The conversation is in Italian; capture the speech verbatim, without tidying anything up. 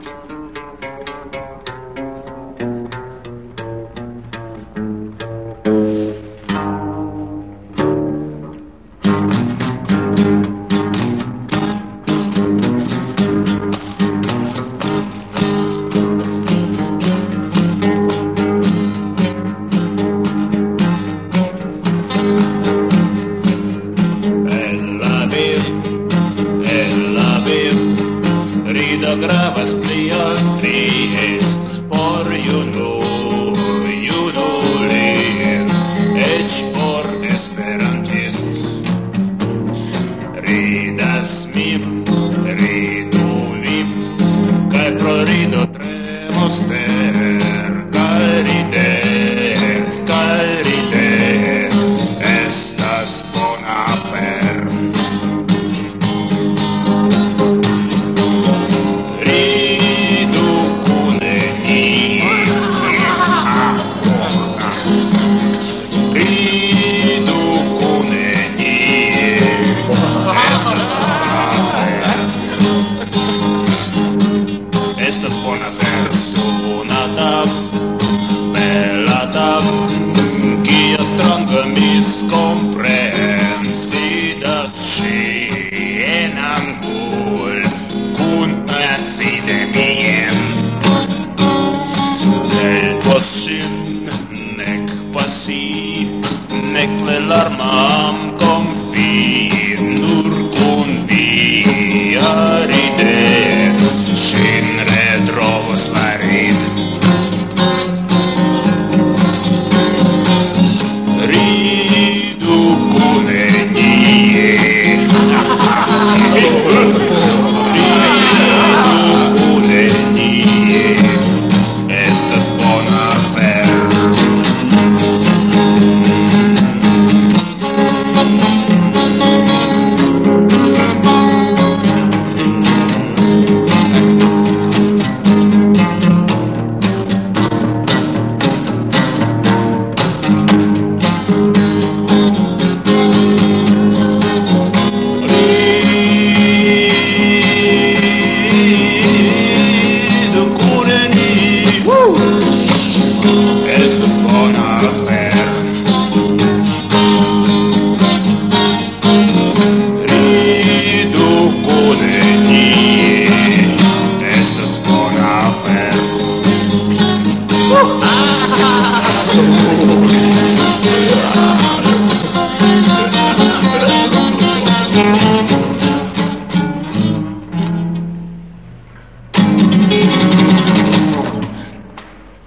Gravas pliantri est por junu, junulin, ec por esperantist. Ridas mi, ridu vi, cae pro rido tremos ter, cae ridet, cae ridet, estas bona afer. Estas bona personata, bellata, quia stranga miscomprensidas si en angul, cun persi de mi.